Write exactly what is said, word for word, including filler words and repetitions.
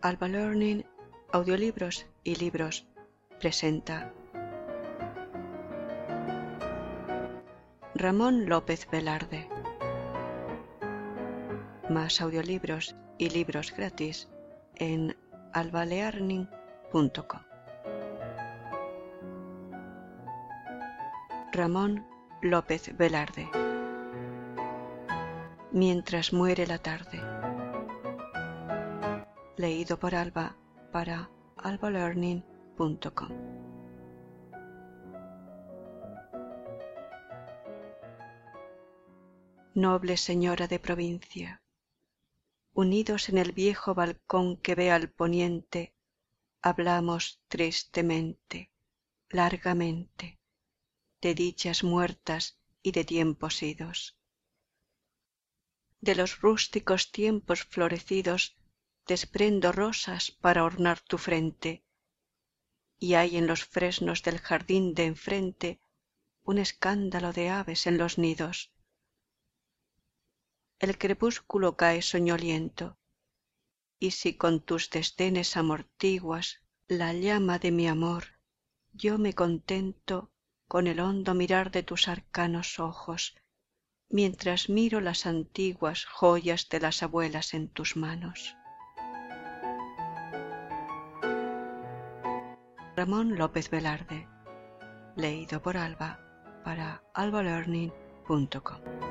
Alba Learning, Audiolibros y Libros presenta Ramón López Velarde. Más audiolibros y libros gratis en alba learning punto com. Ramón López Velarde. Mientras muere la tarde. Leído por Alba para alba learning punto com. Noble señora de provincia, unidos en el viejo balcón que ve al poniente, hablamos tristemente, largamente, de dichas muertas y de tiempos idos. De los rústicos tiempos florecidos desprendo rosas para ornar tu frente, y hay en los fresnos del jardín de enfrente un escándalo de aves en los nidos. El crepúsculo cae soñoliento, y si con tus desdenes amortiguas la llama de mi amor, yo me contento con el hondo mirar de tus arcanos ojos, mientras miro las antiguas joyas de las abuelas en tus manos. Ramón López Velarde. Leído por Alba para alba learning punto com.